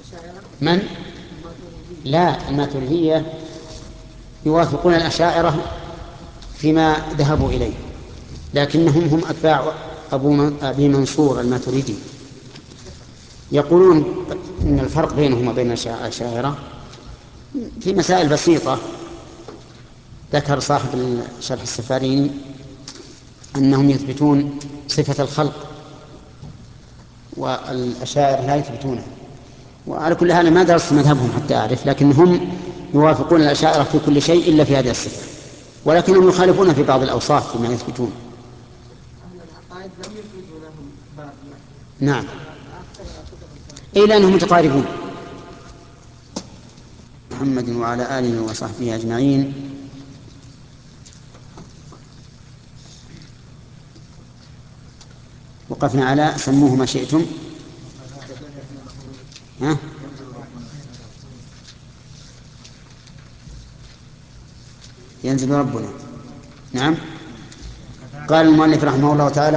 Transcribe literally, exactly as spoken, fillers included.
من؟ لا، الماتريدية يوافقون الأشاعرة فيما ذهبوا إليه، لكنهم هم أتباع أبو من... أبي منصور الماتريدي. يقولون إن الفرق بينهم وبين الأشاعرة في مسائل بسيطة. ذكر صاحب شرح السفاريني أنهم يثبتون صفة الخلق والأشاعرة لا يثبتونها. وعلى كل حال ما درست مذهبهم حتى أعرف، لكن هم يوافقون الأشاعرة في كل شيء إلا في هذه الصفة، ولكنهم يخالفون في بعض الأوصاف فيما يثبتون. نعم، إلا أنهم متقاربون. محمد وعلى آله وصحبه أجمعين. وقفنا على سموه ما شئتم. ها؟ ينزل ربنا. نعم. قال المؤلف رحمه الله تعالى